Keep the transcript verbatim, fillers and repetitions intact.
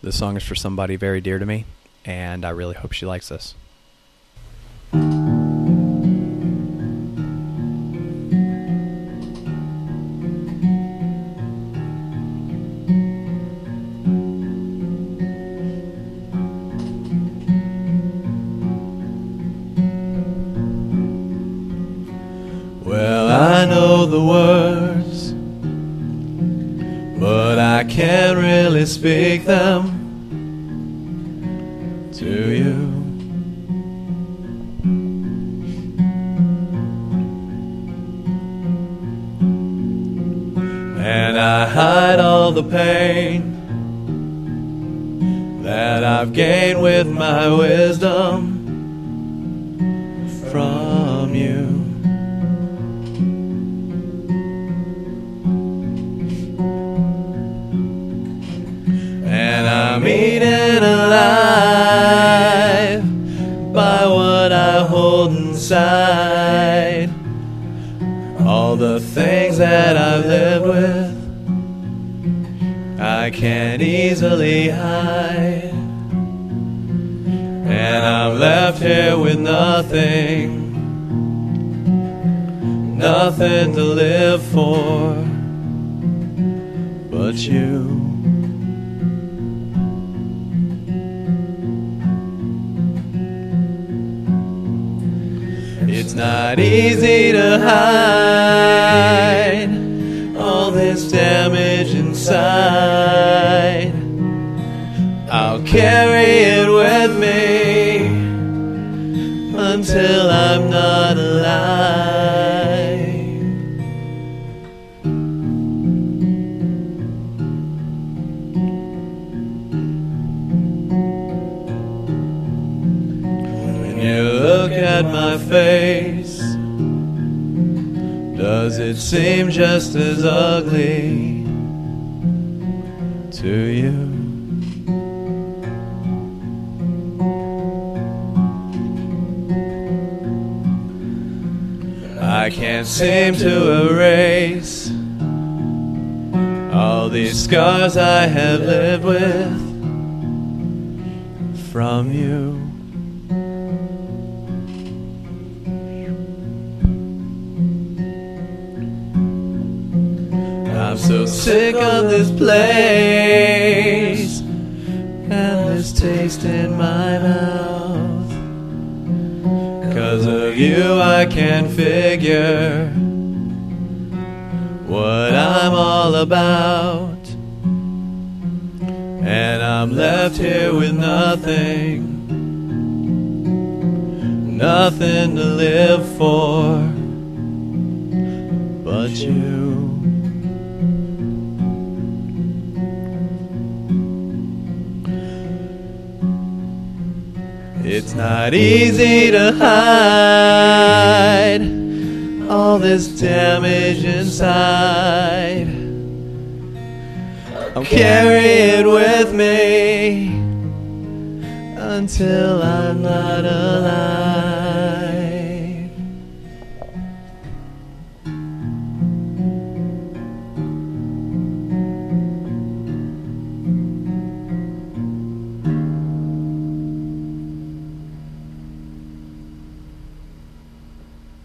This song is for somebody very dear to me, and I really hope she likes this. Well, I know the words, but I can't really speak them to you. And I hide all the pain that I've gained with my wisdom from you. And I'm eaten alive by what I hold inside. All the things that I've lived with, I can't easily hide. And I'm left here with nothing, nothing to live for but you. It's not easy to hide all this damage inside. I'll carry it with me until I'm not alive. When you look at my face, does it seem just as ugly to you? I can't seem to erase all these scars I have lived with from you. I'm so sick of this place and this taste in my mouth. 'Cause of you I can't figure what I'm all about. And I'm left here with nothing, nothing to live for but you. It's not easy to hide all this damage inside. I'll carry it with me until I'm not alive.